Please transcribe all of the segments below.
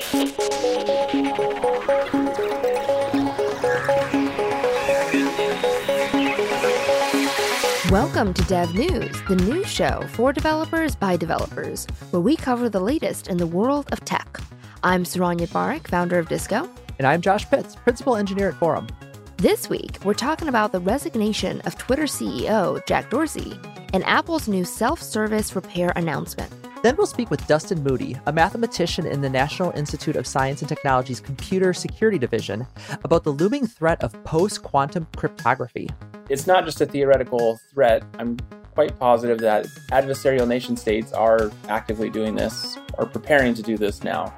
Welcome to Dev News, the news show for developers by developers, where we cover the latest in the world of tech. I'm Saranya Barak, founder of Disco. And I'm Josh Pitts, principal engineer at Forum. This week, we're talking about the resignation of Twitter CEO Jack Dorsey and Apple's new self-service repair announcement. Then we'll speak with Dustin Moody, a mathematician in the National Institute of Science and Technology's Computer Security Division, about the looming threat of post-quantum cryptography. It's not just a theoretical threat. I'm quite positive that adversarial nation states are actively doing this or preparing to do this now.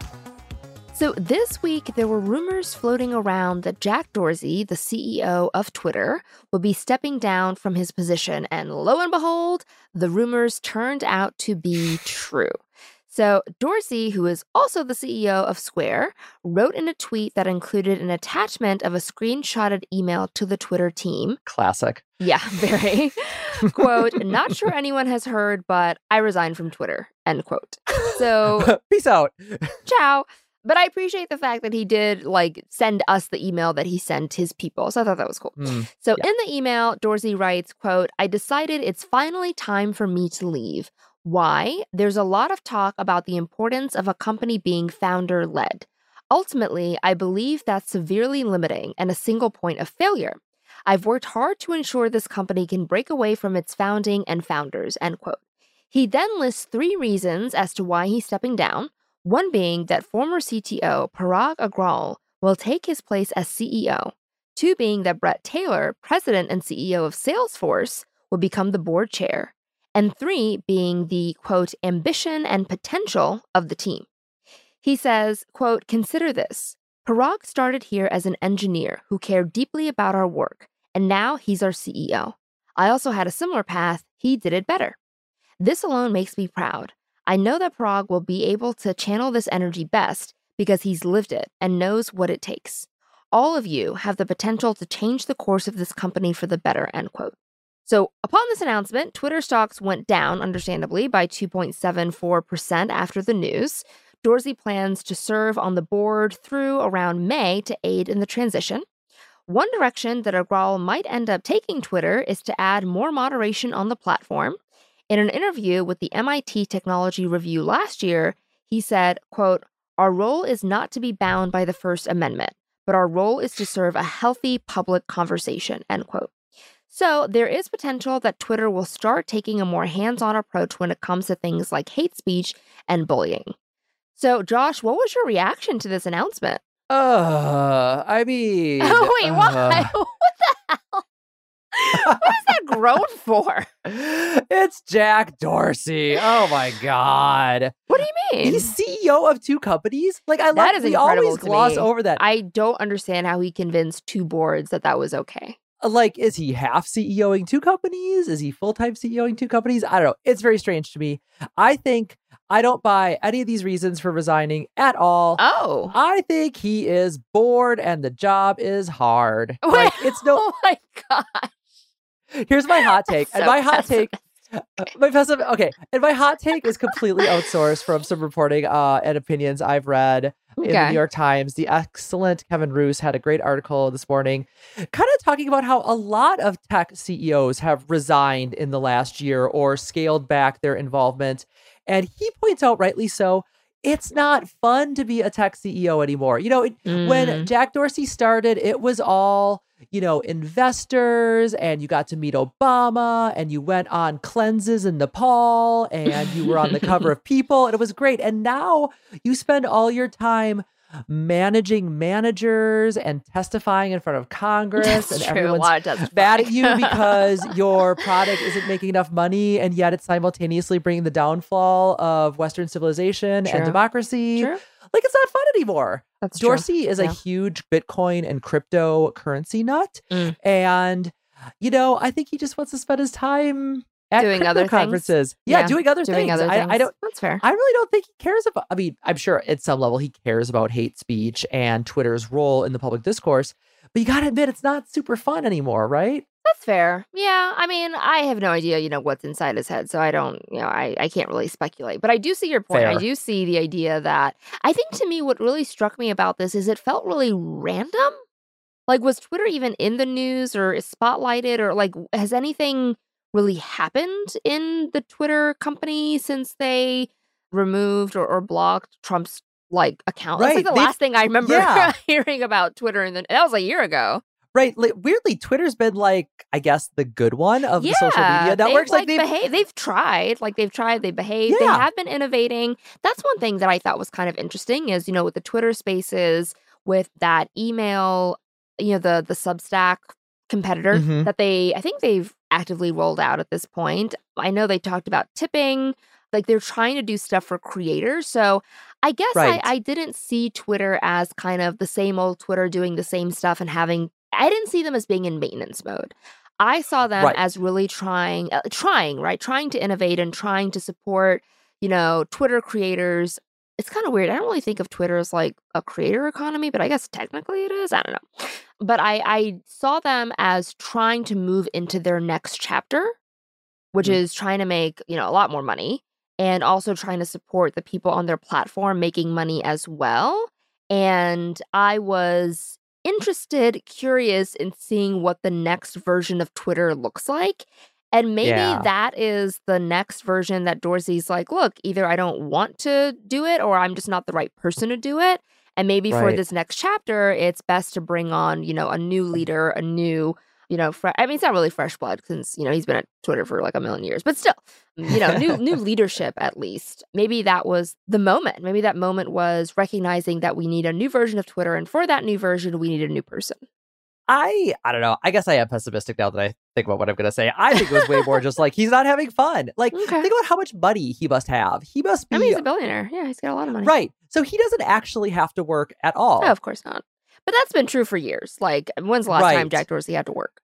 So this week, there were rumors floating around that Jack Dorsey, the CEO of Twitter, would be stepping down from his position. And lo and behold, the rumors turned out to be true. So Dorsey, who is also the CEO of Square, wrote in a tweet that included an attachment of a screenshotted email to the Twitter team. Classic. Yeah, very. Quote, "Not sure anyone has heard, but I resigned from Twitter," end quote. So peace out. Ciao. But I appreciate the fact that he did send us the email that he sent his people. So I thought that was cool. In the email, Dorsey writes, quote, "I decided it's finally time for me to leave. Why? There's a lot of talk about the importance of a company being founder-led. Ultimately, I believe that's severely limiting and a single point of failure. I've worked hard to ensure this company can break away from its founding and founders," end quote. He then lists 3 reasons as to why he's stepping down, one being that former CTO Parag Agrawal will take his place as CEO, 2 being that Bret Taylor, president and CEO of Salesforce, will become the board chair, and 3 being the, quote, ambition and potential of the team. He says, quote, "Consider this. Parag started here as an engineer who cared deeply about our work, and now he's our CEO. I also had a similar path. He did it better. This alone makes me proud. I know that Parag will be able to channel this energy best because he's lived it and knows what it takes. All of you have the potential to change the course of this company for the better," end quote. So upon this announcement, Twitter stocks went down, understandably, by 2.74% after the news. Dorsey plans to serve on the board through around May to aid in the transition. One direction that Agrawal might end up taking Twitter is to add more moderation on the platform. In an interview with the MIT Technology Review last year, he said, quote, "Our role is not to be bound by the First Amendment, but our role is to serve a healthy public conversation," end quote. So there is potential that Twitter will start taking a more hands-on approach when it comes to things like hate speech and bullying. So, Josh, what was your reaction to this announcement? I mean... Oh, wait, why? What the hell? What is that groan for? It's Jack Dorsey. Oh my God. What do you mean? He's CEO of 2 companies? We always gloss over that. I don't understand how he convinced 2 boards that was okay. Is he half CEOing 2 companies? Is he full-time CEOing 2 companies? I don't know. It's very strange to me. I think I don't buy any of these reasons for resigning at all. Oh. I think he is bored and the job is hard. Wait, it's no... Oh my God. Here's my hot take. And my hot take is completely outsourced from some reporting and opinions I've read in the New York Times. The excellent Kevin Roose had a great article this morning kind of talking about how a lot of tech CEOs have resigned in the last year or scaled back their involvement. And he points out, rightly so, it's not fun to be a tech CEO anymore. When Jack Dorsey started, it was all... investors, and you got to meet Obama, and you went on cleanses in Nepal, and you were on the cover of People, and it was great. And now you spend all your time managing managers and testifying in front of Congress, and everyone's mad at you because your product isn't making enough money, and yet it's simultaneously bringing the downfall of Western civilization and democracy. It's not fun anymore. That's Dorsey true. is a huge Bitcoin and cryptocurrency nut. And, I think he just wants to spend his time at doing other conferences. Yeah, doing other things. I don't. That's fair. I really don't think he cares about. I mean, I'm sure at some level he cares about hate speech and Twitter's role in the public discourse. But you got to admit, it's not super fun anymore, right? That's fair. Yeah. I mean, I have no idea, what's inside his head. So I don't, I can't really speculate. But I do see your point. Fair. I do see the idea that I think to me, what really struck me about this is it felt really random. Like, was Twitter even in the news or spotlighted, or like, has anything really happened in the Twitter company since they removed or blocked Trump's like account? Right. That's like the last thing I remember hearing about Twitter. And that was a year ago. Right. Weirdly, Twitter's been like, I guess, the good one of the social media networks. They've tried. They behave. They have been innovating. That's one thing that I thought was kind of interesting is, with the Twitter Spaces, with that email, the Substack competitor that I think they've actively rolled out at this point. I know they talked about tipping. Like, they're trying to do stuff for creators. So I guess I didn't see Twitter as kind of the same old Twitter doing the same stuff and I didn't see them as being in maintenance mode. I saw them as really trying to innovate and trying to support, Twitter creators. It's kind of weird. I don't really think of Twitter as like a creator economy, but I guess technically it is. I don't know. But I saw them as trying to move into their next chapter, which is trying to make, a lot more money and also trying to support the people on their platform making money as well. And I was curious in seeing what the next version of Twitter looks like. And maybe that is the next version that Dorsey's like, look, either I don't want to do it or I'm just not the right person to do it. And maybe for this next chapter, it's best to bring on, a new leader, a new, it's not really fresh blood since, he's been at Twitter for like a million years, but still, new leadership at least. Maybe that was the moment. Maybe that moment was recognizing that we need a new version of Twitter. And for that new version, we need a new person. I don't know. I guess I am pessimistic now that I think about what I'm going to say. I think it was way more just like, he's not having fun. Like, think about how much money he must have. He must be... he's a billionaire. Yeah, he's got a lot of money. Right. So he doesn't actually have to work at all. No, of course not. But that's been true for years. Like, when's the last time Jack Dorsey had to work?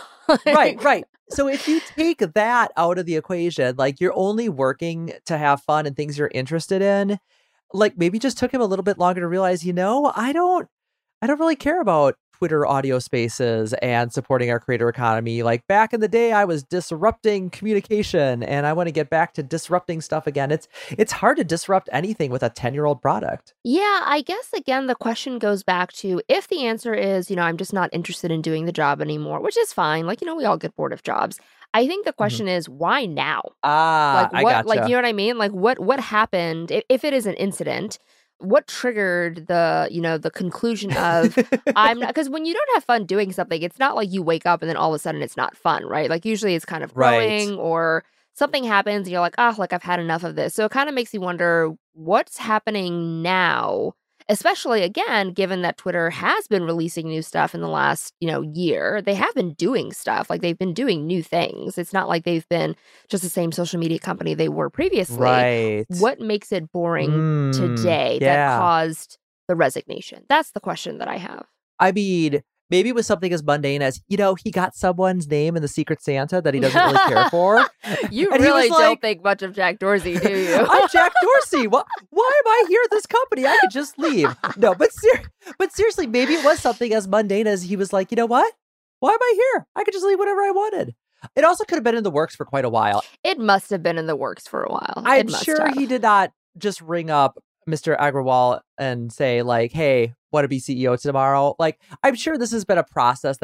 Right. So if you take that out of the equation, like, you're only working to have fun and things you're interested in, like, maybe just took him a little bit longer to realize, I don't really care about Twitter audio spaces and supporting our creator economy. Like, back in the day, I was disrupting communication and I want to get back to disrupting stuff again. It's hard to disrupt anything with a 10-year-old product. Yeah, I guess, again, the question goes back to if the answer is, I'm just not interested in doing the job anymore, which is fine. Like, we all get bored of jobs. I think the question is, why now? I gotcha. Like, you know what I mean? Like, what happened, if it is an incident, what triggered the conclusion of I'm not, because when you don't have fun doing something, it's not like you wake up and then all of a sudden it's not fun, right? Like, usually it's kind of growing or something happens and you're like, I've had enough of this. So it kind of makes you wonder what's happening now, especially, again, given that Twitter has been releasing new stuff in the last, year. They have been doing stuff. Like, they've been doing new things. It's not like they've been just the same social media company they were previously. Right. What makes it boring today that caused the resignation? That's the question that I have. I mean, maybe it was something as mundane as, he got someone's name in the Secret Santa that he doesn't really care for. You really don't think much of Jack Dorsey, do you? I'm Jack Dorsey. Why am I here at this company? I could just leave. No, but seriously, maybe it was something as mundane as he was like, you know what? Why am I here? I could just leave whenever I wanted. It also could have been in the works for quite a while. It must have been in the works for a while. I'm sure he did not just ring up Mr. Agrawal and say, like, hey, want to be CEO tomorrow? Like, I'm sure this has been a process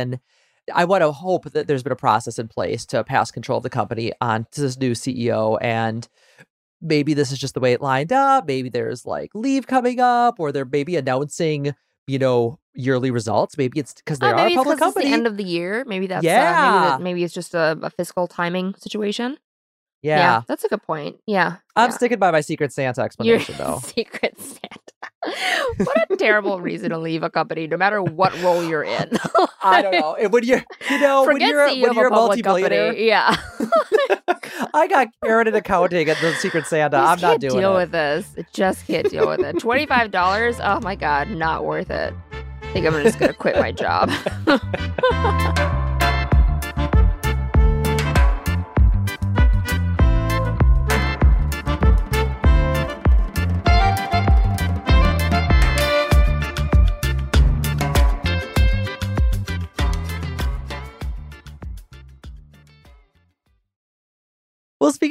I want to hope that there's been a process in place to pass control of the company on to this new CEO. And maybe this is just the way it lined up. Maybe there's like leave coming up, or they're maybe announcing, yearly results. Maybe it's because they are a public company. It's the end of the year. Maybe that's maybe it's just a fiscal timing situation. Yeah, that's a good point. Yeah. I'm sticking by my Secret Santa explanation, though. Secret Santa. What a terrible reason to leave a company, no matter what role you're in. I don't know. When you're a multi-billionaire, yeah. I got Karen in accounting at the Secret Santa. I'm not doing it. Deal with this. Just can't deal with it. $25. Oh my God, not worth it. I think I'm just gonna quit my job.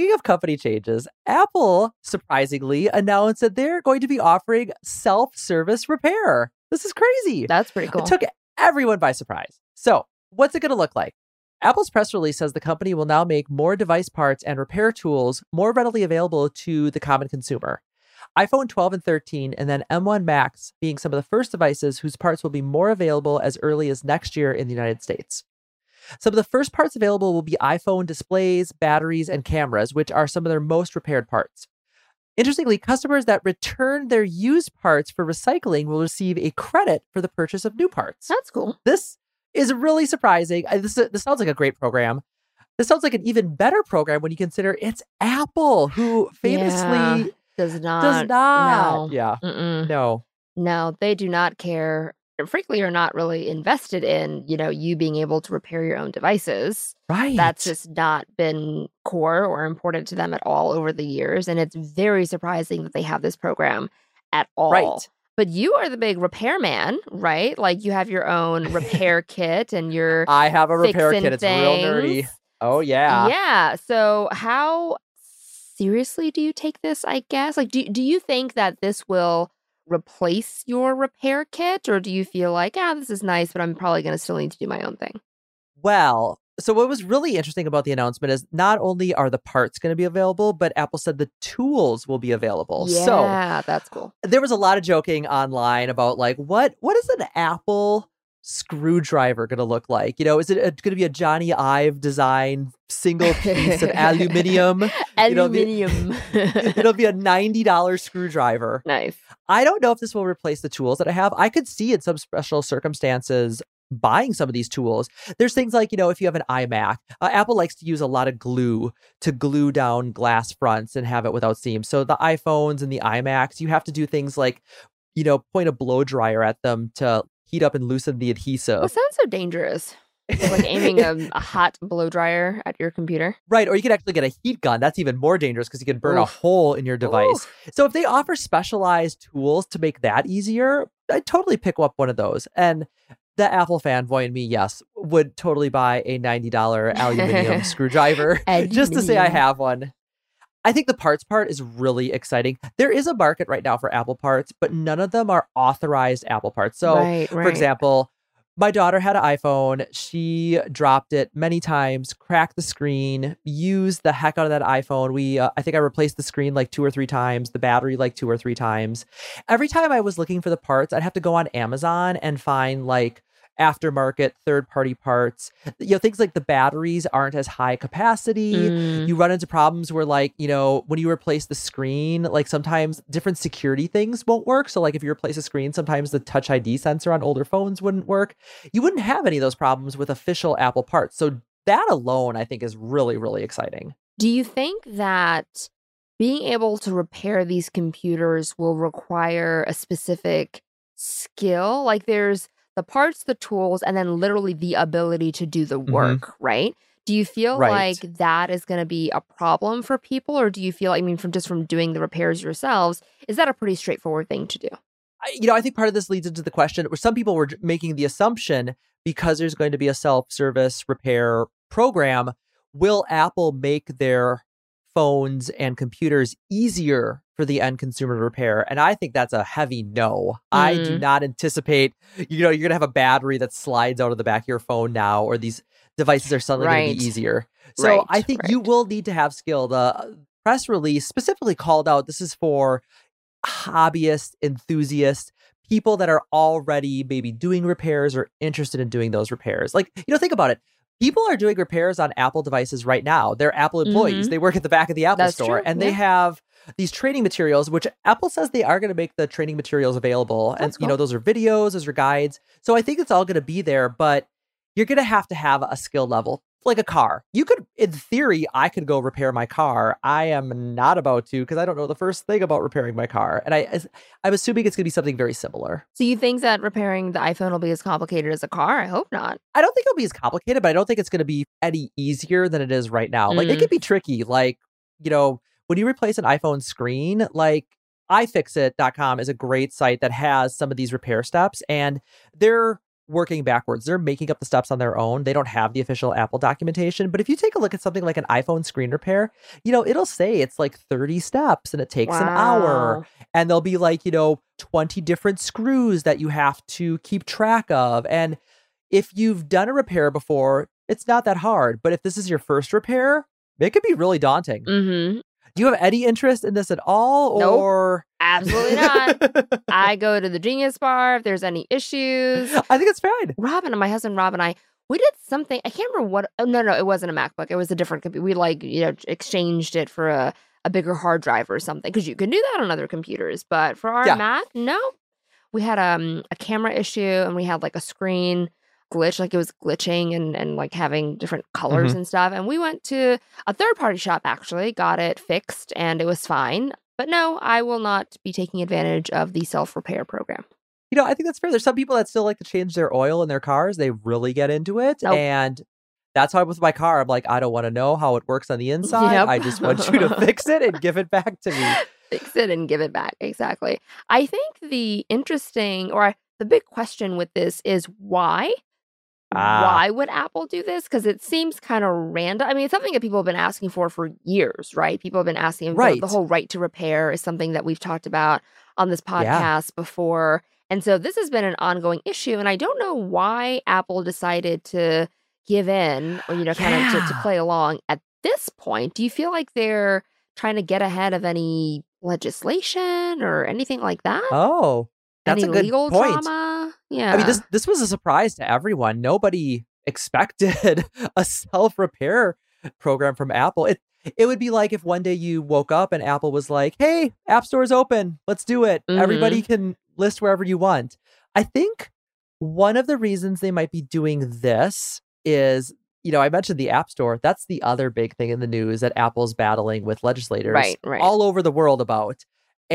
Speaking of company changes, Apple surprisingly announced that they're going to be offering self-service repair. This is crazy. That's pretty cool. It took everyone by surprise. So, what's it going to look like? Apple's press release says the company will now make more device parts and repair tools more readily available to the common consumer. iPhone 12 and 13, and then M1 Max being some of the first devices whose parts will be more available as early as next year in the United States. Some of the first parts available will be iPhone displays, batteries, and cameras, which are some of their most repaired parts. Interestingly, customers that return their used parts for recycling will receive a credit for the purchase of new parts. That's cool. This is really surprising. This sounds like a great program. This sounds like an even better program when you consider it's Apple, who famously does not. No. Yeah. Mm-mm. No, they do not care. Frankly, are not really invested in, you being able to repair your own devices. Right. That's just not been core or important to them at all over the years. And it's very surprising that they have this program at all. Right. But you are the big repairman, right? Like you have your own repair kit and you're I have a repair kit. It's things. Real nerdy. Oh, yeah. Yeah. So how seriously do you take this, I guess? Like, do you think that this will replace your repair kit, or do you feel like, this is nice, but I'm probably going to still need to do my own thing? Well, so what was really interesting about the announcement is not only are the parts going to be available, but Apple said the tools will be available. Yeah, that's cool. There was a lot of joking online about like, what is an Apple screwdriver going to look like? Is it going to be a Johnny Ive design single piece of aluminium? It'll be a $90 screwdriver. Nice. I don't know if this will replace the tools that I have. I could see in some special circumstances buying some of these tools. There's things like, if you have an iMac, Apple likes to use a lot of glue to glue down glass fronts and have it without seams. So the iPhones and the iMacs, you have to do things like, point a blow dryer at them to heat up and loosen the adhesive. That sounds so dangerous. It's like aiming a hot blow dryer at your computer. Right. Or you could actually get a heat gun. That's even more dangerous because you can burn a hole in your device. So if they offer specialized tools to make that easier, I'd totally pick up one of those. And the Apple fanboy in me, yes, would totally buy a $90 aluminium screwdriver just to say I have one. I think the parts part is really exciting. There is a market right now for Apple parts, but none of them are authorized Apple parts. So, for example, my daughter had an iPhone. She dropped it many times, cracked the screen, used the heck out of that iPhone. I think I replaced the screen like 2 or 3 times, the battery like 2 or 3 times. Every time I was looking for the parts, I'd have to go on Amazon and find like aftermarket third-party parts. Things like the batteries aren't as high capacity. You run into problems where like, when you replace the screen, like sometimes different security things won't work. So like if you replace a screen, sometimes the Touch ID sensor on older phones wouldn't work. You wouldn't have any of those problems with official Apple parts. So that alone, I think, is really, really exciting. Do you think that being able to repair these computers will require a specific skill? Like there's the parts, the tools, and then literally the ability to do the work, right? Do you feel like that is going to be a problem for people? Or do you feel, from doing the repairs yourselves, is that a pretty straightforward thing to do? I think part of this leads into the question where some people were making the assumption because there's going to be a self-service repair program, will Apple make their phones and computers easier for the end consumer to repair? And I think that's a heavy no. I do not anticipate, you're going to have a battery that slides out of the back of your phone now, or these devices are suddenly going to be easier. So I think you will need to have skill. The press release specifically called out this is for hobbyists, enthusiasts, people that are already maybe doing repairs or interested in doing those repairs. Like, think about it. People are doing repairs on Apple devices right now. They're Apple employees. They work at the back of the Apple store. True. And they have these training materials, which Apple says they are going to make the training materials available. That's and, those are videos, those are guides. So I think it's all going to be there, but you're going to have a skill level. Like a car. You could, in theory, I could go repair my car. I am not about to because I don't know the first thing about repairing my car. And I'm assuming it's going to be something very similar. So you think that repairing the iPhone will be as complicated as a car? I hope not. I don't think it'll be as complicated, but I don't think it's going to be any easier than it is right now. Like it could be tricky. Like, when you replace an iPhone screen, like iFixit.com is a great site that has some of these repair steps, and they're working backwards. They're making up the steps on their own. They don't have the official Apple documentation. But if you take a look at something like an iPhone screen repair, it'll say it's like 30 steps and it takes an hour. And there'll be like, 20 different screws that you have to keep track of. And if you've done a repair before, it's not that hard. But if this is your first repair, it could be really daunting. Mm-hmm. Do you have any interest in this at all? Nope, or absolutely not. I go to the Genius Bar if there's any issues. I think it's fine. My husband Rob and I, we did something. I can't remember what. Oh, no, it wasn't a MacBook. It was a different computer. We exchanged it for a bigger hard drive or something, because you can do that on other computers. But for our Mac, no. We had a camera issue, and we had like a screen glitch, like it was glitching and like having different colors and stuff. And we went to a third-party shop, actually, got it fixed, and it was fine. But no, I will not be taking advantage of the self-repair program. I think that's fair. There's some people that still like to change their oil in their cars. They really get into it. Nope. And that's how with my car, I'm like, I don't want to know how it works on the inside. Yep. I just want you to fix it and give it back to me. Fix it and give it back. Exactly. I think the big question with this is why? Why would Apple do this? Because it seems kind of random. I mean, it's something that people have been asking for years, right? People have been asking. The whole right to repair is something that we've talked about on this podcast before. And so this has been an ongoing issue. And I don't know why Apple decided to give in or, kind of to play along at this point. Do you feel like they're trying to get ahead of any legislation or anything like that? Oh, that's any a good legal point. Drama? Yeah. I mean, this was a surprise to everyone. Nobody expected a self-repair program from Apple. It would be like if one day you woke up and Apple was like, hey, App Store's open. Let's do it. Everybody can list wherever you want. I think one of the reasons they might be doing this is, I mentioned the App Store. That's the other big thing in the news that Apple's battling with legislators all over the world about.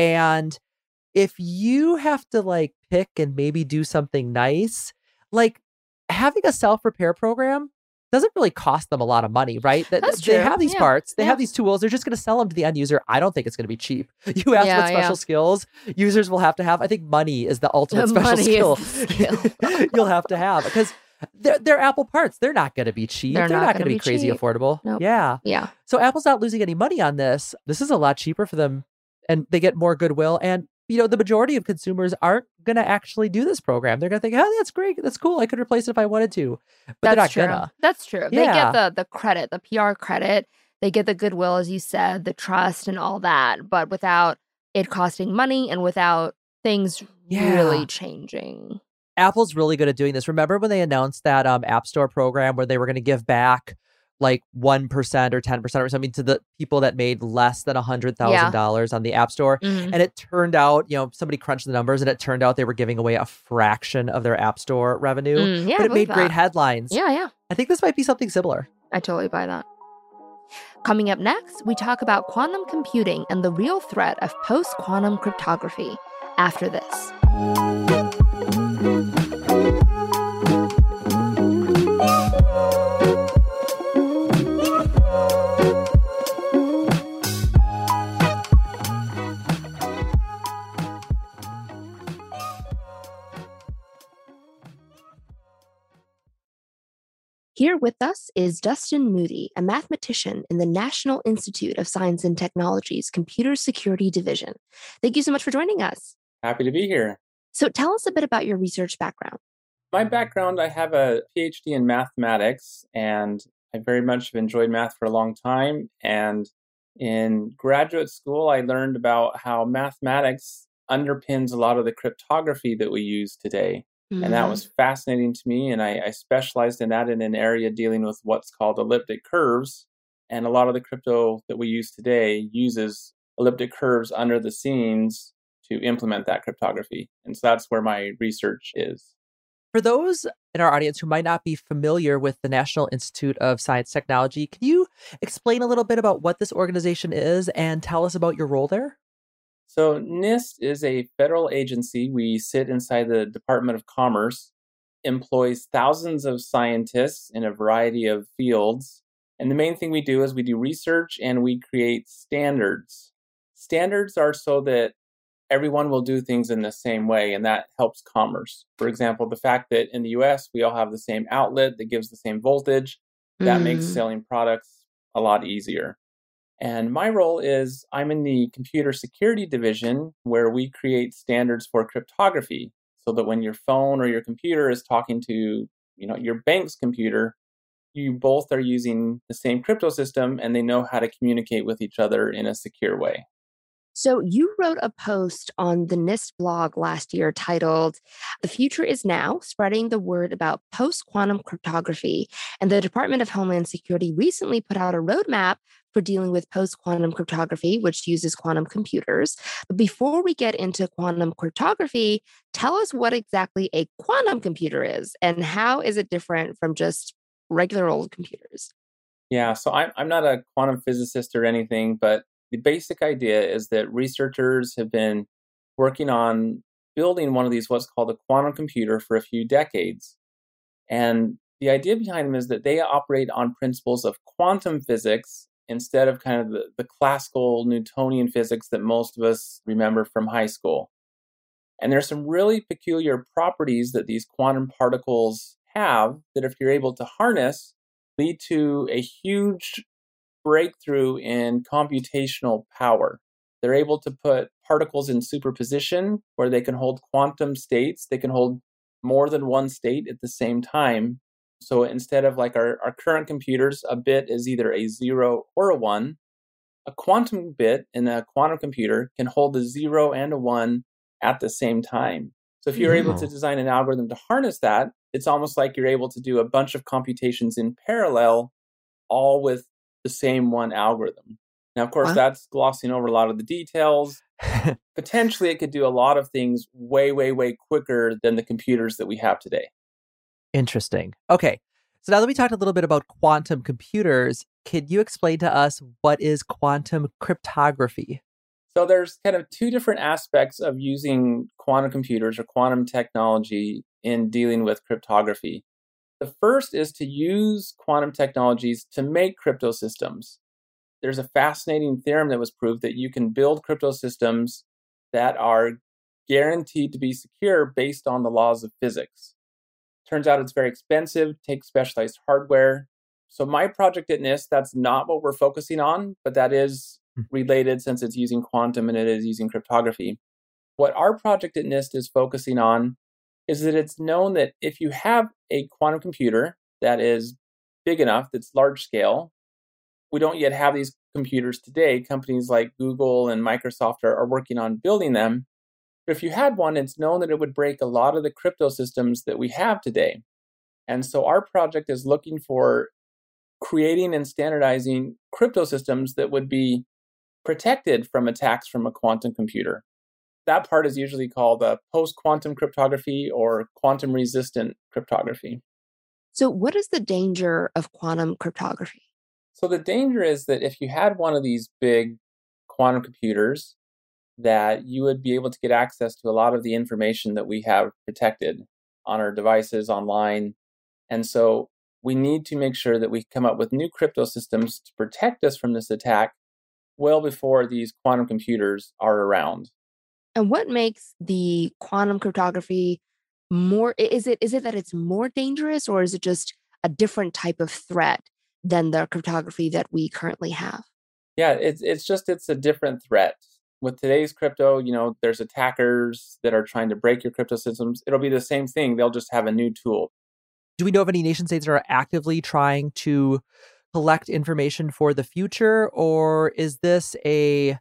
And if you have to like pick and maybe do something nice, like having a self-repair program doesn't really cost them a lot of money, right? That's true. They have these parts, they have these tools, they're just going to sell them to the end user. I don't think it's going to be cheap. You ask what special skills users will have to have. I think money is the ultimate special skill you'll have to have, because they're Apple parts. They're not going to be cheap. They're not going to be crazy affordable. Nope. Yeah. So Apple's not losing any money on this. This is a lot cheaper for them, and they get more goodwill. And the majority of consumers aren't going to actually do this program. They're going to think, oh, that's great. That's cool. I could replace it if I wanted to. But that's they're not going to. That's true. Yeah. They get the credit, the PR credit. They get the goodwill, as you said, the trust and all that. But without it costing money and without things really changing. Apple's really good at doing this. Remember when they announced that App Store program where they were going to give back like 1% or 10% or something to the people that made less than $100,000 on the App Store. And it turned out, somebody crunched the numbers and it turned out they were giving away a fraction of their App Store revenue. But it made great headlines. Yeah. I think this might be something similar. I totally buy that. Coming up next, we talk about quantum computing and the real threat of post-quantum cryptography after this. Here with us is Dustin Moody, a mathematician in the National Institute of Science and Technology's Computer Security Division. Thank you so much for joining us. Happy to be here. So tell us a bit about your research background. My background, I have a PhD in mathematics, and I very much have enjoyed math for a long time. And in graduate school, I learned about how mathematics underpins a lot of the cryptography that we use today. And that was fascinating to me. And I specialized in that in an area dealing with what's called elliptic curves. And a lot of the crypto that we use today uses elliptic curves under the scenes to implement that cryptography. And so that's where my research is. For those in our audience who might not be familiar with the National Institute of Science and Technology, can you explain a little bit about what this organization is and tell us about your role there? So NIST is a federal agency. We sit inside the Department of Commerce, employs thousands of scientists in a variety of fields. And the main thing we do is we do research and we create standards. Standards are so that everyone will do things in the same way, and that helps commerce. For example, the fact that in the US, we all have the same outlet that gives the same voltage, that makes selling products a lot easier. And my role is I'm in the computer security division where we create standards for cryptography so that when your phone or your computer is talking to, your bank's computer, you both are using the same crypto system and they know how to communicate with each other in a secure way. So you wrote a post on the NIST blog last year titled, "The Future is Now, Spreading the Word About Post-Quantum Cryptography." And the Department of Homeland Security recently put out a roadmap for dealing with post-quantum cryptography, which uses quantum computers. But before we get into quantum cryptography, tell us what exactly a quantum computer is and how is it different from just regular old computers? Yeah, so I'm not a quantum physicist or anything, but the basic idea is that researchers have been working on building one of these, what's called a quantum computer, for a few decades. And the idea behind them is that they operate on principles of quantum physics instead of kind of the classical Newtonian physics that most of us remember from high school. And there's some really peculiar properties that these quantum particles have that, if you're able to harness, lead to a huge breakthrough in computational power. They're able to put particles in superposition where they can hold quantum states. They can hold more than one state at the same time. So instead of like our current computers, a bit is either a 0 or a 1. A quantum bit in a quantum computer can hold a 0 and a 1 at the same time. So if you're able to design an algorithm to harness that, it's almost like you're able to do a bunch of computations in parallel, all with the same one algorithm. Now, of course, that's glossing over a lot of the details. Potentially, it could do a lot of things way, way, way quicker than the computers that we have today. Interesting. Okay. So now that we talked a little bit about quantum computers, can you explain to us what is quantum cryptography? So there's kind of two different aspects of using quantum computers or quantum technology in dealing with cryptography. The first is to use quantum technologies to make crypto systems. There's a fascinating theorem that was proved that you can build crypto systems that are guaranteed to be secure based on the laws of physics. Turns out it's very expensive, takes specialized hardware. So my project at NIST, that's not what we're focusing on, but that is related since it's using quantum and it is using cryptography. What our project at NIST is focusing on is that it's known that if you have a quantum computer that is big enough, that's large scale, we don't yet have these computers today. Companies like Google and Microsoft are working on building them. But if you had one, it's known that it would break a lot of the crypto systems that we have today. And so our project is looking for creating and standardizing crypto systems that would be protected from attacks from a quantum computer. That part is usually called post-quantum cryptography or quantum-resistant cryptography. So what is the danger of quantum cryptography? So the danger is that if you had one of these big quantum computers, that you would be able to get access to a lot of the information that we have protected on our devices, online. And so we need to make sure that we come up with new crypto systems to protect us from this attack well before these quantum computers are around. And what makes the quantum cryptography more, is it that it's more dangerous, or is it just a different type of threat than the cryptography that we currently have? Yeah, it's a different threat. With today's crypto, there's attackers that are trying to break your crypto systems. It'll be the same thing. They'll just have a new tool. Do we know of any nation states that are actively trying to collect information for the future, or is this a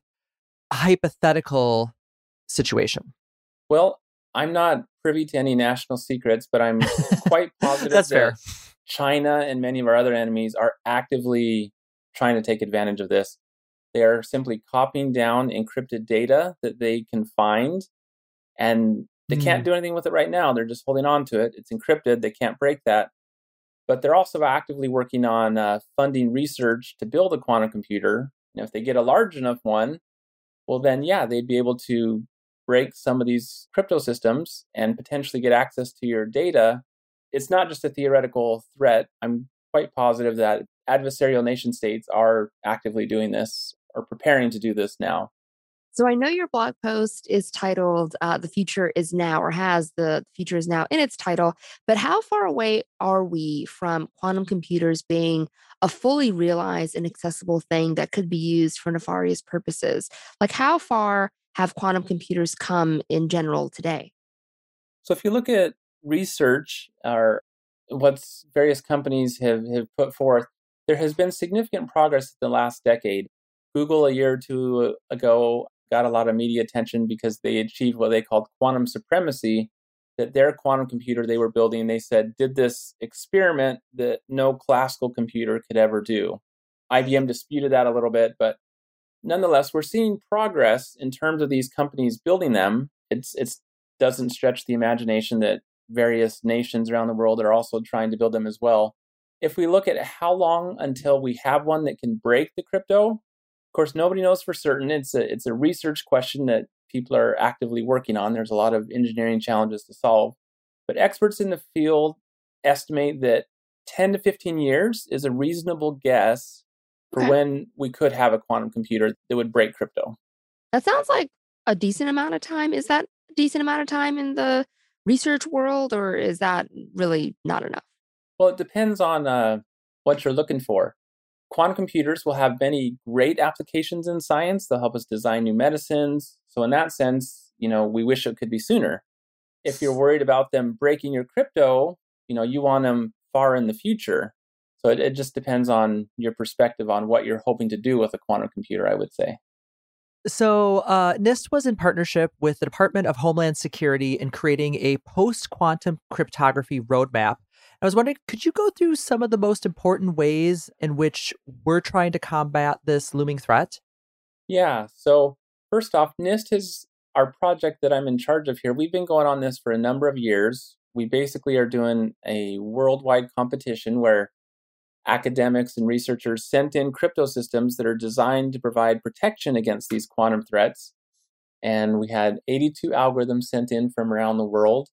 hypothetical situation? Well, I'm not privy to any national secrets, but I'm quite positive That's fair. China and many of our other enemies are actively trying to take advantage of this. They are simply copying down encrypted data that they can find, and they can't do anything with it right now. They're just holding on to it. It's encrypted. They can't break that. But they're also actively working on funding research to build a quantum computer. And if they get a large enough one, well, then, yeah, they'd be able to break some of these crypto systems and potentially get access to your data. It's not just a theoretical threat. I'm quite positive that adversarial nation states are actively doing this or preparing to do this now. So I know your blog post is titled The Future is Now, or has The Future is Now in its title, but how far away are we from quantum computers being a fully realized and accessible thing that could be used for nefarious purposes? Like, how far have quantum computers come in general today? So if you look at research or what various companies have put forth, there has been significant progress in the last decade. Google, a year or two ago, got a lot of media attention because they achieved what they called quantum supremacy, that their quantum computer they were building, they said, did this experiment that no classical computer could ever do. IBM disputed that a little bit, but nonetheless, we're seeing progress in terms of these companies building them. It doesn't stretch the imagination that various nations around the world are also trying to build them as well. If we look at how long until we have one that can break the crypto, of course, nobody knows for certain. It's a research question that people are actively working on. There's a lot of engineering challenges to solve. But experts in the field estimate that 10 to 15 years is a reasonable guess for when we could have a quantum computer that would break crypto. That sounds like a decent amount of time. Is that a decent amount of time in the research world, or is that really not enough? Well, it depends on what you're looking for. Quantum computers will have many great applications in science. They'll help us design new medicines. So in that sense, we wish it could be sooner. If you're worried about them breaking your crypto, you want them far in the future. So it just depends on your perspective on what you're hoping to do with a quantum computer, I would say. So NIST was in partnership with the Department of Homeland Security in creating a post-quantum cryptography roadmap. I was wondering, could you go through some of the most important ways in which we're trying to combat this looming threat? Yeah. So first off, NIST is our project that I'm in charge of here. We've been going on this for a number of years. We basically are doing a worldwide competition where academics and researchers sent in crypto systems that are designed to provide protection against these quantum threats. And we had 82 algorithms sent in from around the world.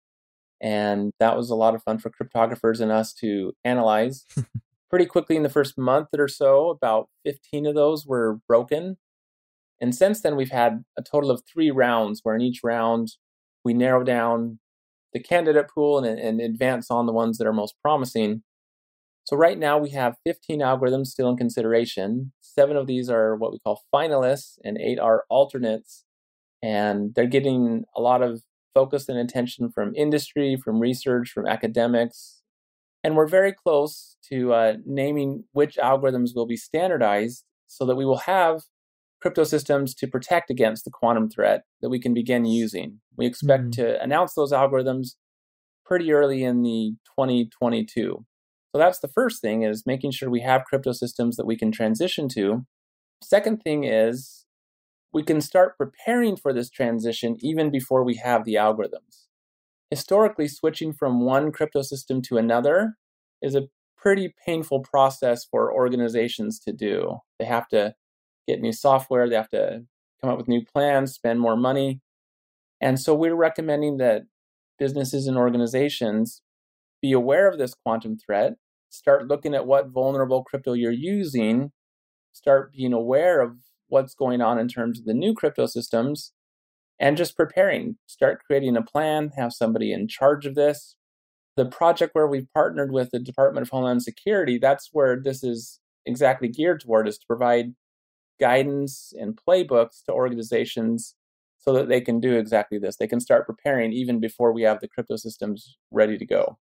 And that was a lot of fun for cryptographers and us to analyze. Pretty quickly in the first month or so, about 15 of those were broken. And since then, we've had a total of 3 rounds, where in each round, we narrow down the candidate pool and advance on the ones that are most promising. So right now, we have 15 algorithms still in consideration. 7 of these are what we call finalists, and 8 are alternates. And they're getting a lot of focus and attention from industry, from research, from academics. And we're very close to naming which algorithms will be standardized so that we will have crypto systems to protect against the quantum threat that we can begin using. We expect to announce those algorithms pretty early in the 2022. So that's the first thing, is making sure we have crypto systems that we can transition to. Second thing is, we can start preparing for this transition even before we have the algorithms. Historically, switching from one crypto system to another is a pretty painful process for organizations to do. They have to get new software, they have to come up with new plans, spend more money. And so we're recommending that businesses and organizations be aware of this quantum threat, start looking at what vulnerable crypto you're using, start being aware of what's going on in terms of the new crypto systems, and just preparing. Start creating a plan, have somebody in charge of this. The project where we've partnered with the Department of Homeland Security, that's where this is exactly geared toward, is to provide guidance and playbooks to organizations so that they can do exactly this. They can start preparing even before we have the crypto systems ready to go.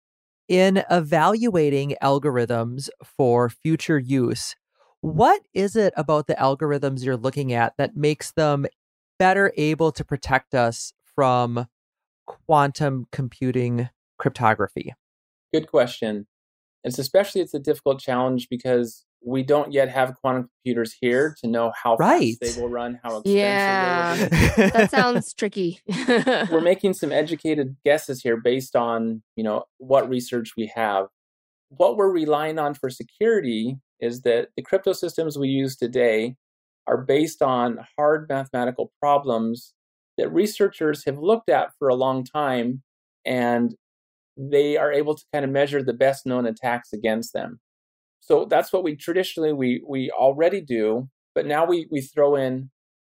In evaluating algorithms for future use, what is it about the algorithms you're looking at that makes them better able to protect us from quantum computing cryptography? Good question. It's a difficult challenge because we don't yet have quantum computers here to know how fast they will run, how expensive they will be. That sounds tricky. We're making some educated guesses here based on, what research we have. What we're relying on for security is that the crypto systems we use today are based on hard mathematical problems that researchers have looked at for a long time, and they are able to kind of measure the best known attacks against them. So that's what we traditionally we already do, but now we throw in,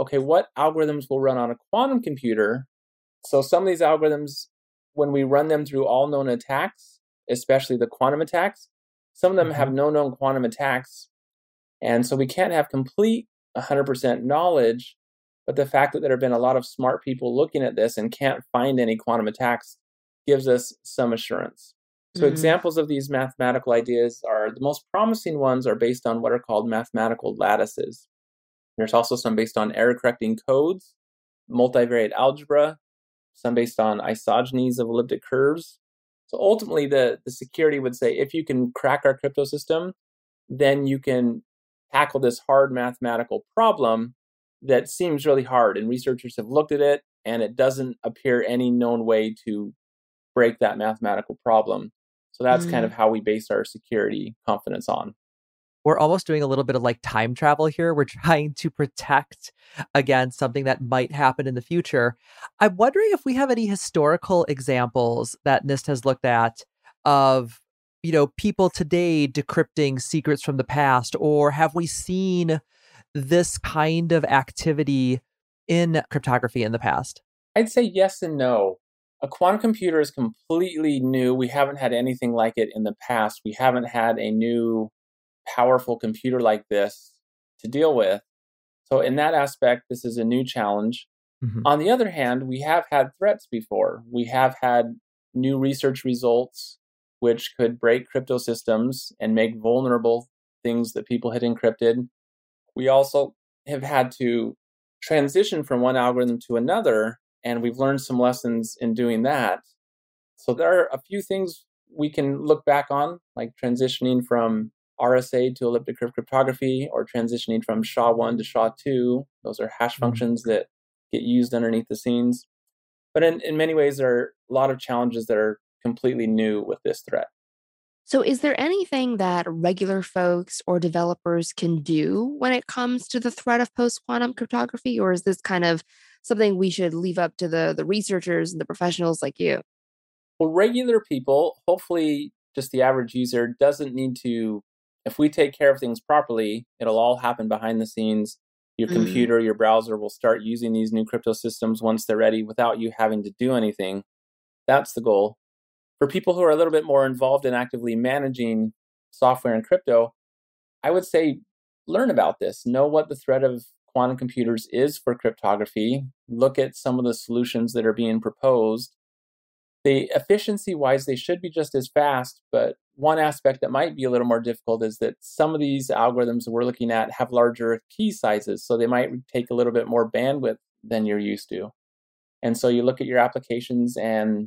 okay, what algorithms will run on a quantum computer? So some of these algorithms, when we run them through all known attacks, especially the quantum attacks, some of them have no known quantum attacks. And so we can't have complete 100% knowledge, but the fact that there have been a lot of smart people looking at this and can't find any quantum attacks gives us some assurance. So examples of these mathematical ideas are, the most promising ones are based on what are called mathematical lattices. There's also some based on error-correcting codes, multivariate algebra, some based on isogenies of elliptic curves. So ultimately, the security would say, if you can crack our crypto system, then you can tackle this hard mathematical problem that seems really hard. And researchers have looked at it, and it doesn't appear any known way to break that mathematical problem. So that's kind of how we base our security confidence on. We're almost doing a little bit of like time travel here. We're trying to protect against something that might happen in the future. I'm wondering if we have any historical examples that NIST has looked at of, people today decrypting secrets from the past, or have we seen this kind of activity in cryptography in the past? I'd say yes and no. A quantum computer is completely new. We haven't had anything like it in the past. We haven't had a new powerful computer like this to deal with. So in that aspect, this is a new challenge. On the other hand, we have had threats before. We have had new research results which could break crypto systems and make vulnerable things that people had encrypted. We also have had to transition from one algorithm to another, and we've learned some lessons in doing that. So there are a few things we can look back on, like transitioning from RSA to elliptic curve cryptography, or transitioning from SHA-1 to SHA-2. Those are hash functions that get used underneath the scenes. But in many ways, there are a lot of challenges that are completely new with this threat. So is there anything that regular folks or developers can do when it comes to the threat of post-quantum cryptography? Or is this kind of something we should leave up to the researchers and the professionals like you? Well, regular people, hopefully just the average user, doesn't need to. If we take care of things properly, it'll all happen behind the scenes. Your computer, your browser will start using these new crypto systems once they're ready without you having to do anything. That's the goal. For people who are a little bit more involved in actively managing software and crypto, I would say learn about this. Know what the threat of quantum computers is for cryptography. Look at some of the solutions that are being proposed. Efficiency-wise, they should be just as fast, but one aspect that might be a little more difficult is that some of these algorithms we're looking at have larger key sizes, so they might take a little bit more bandwidth than you're used to. And so you look at your applications and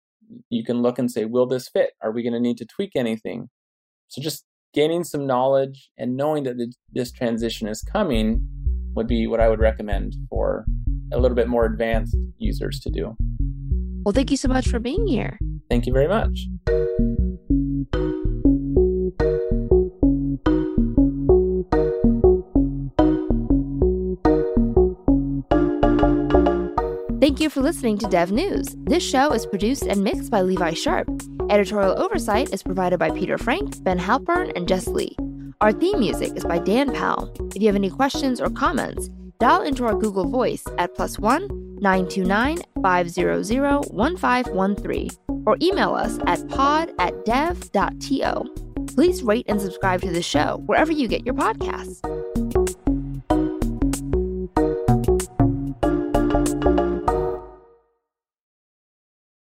you can look and say, will this fit? Are we going to need to tweak anything? So just gaining some knowledge and knowing that this transition is coming would be what I would recommend for a little bit more advanced users to do. Well, thank you so much for being here. Thank you very much. Thank you for listening to Dev News. This show is produced and mixed by Levi Sharp. Editorial oversight is provided by Peter Frank, Ben Halpern, and Jess Lee. Our theme music is by Dan Powell. If you have any questions or comments, dial into our Google Voice at +1 929 500 1513 or email us at pod@dev.to. Please rate and subscribe to the show wherever you get your podcasts.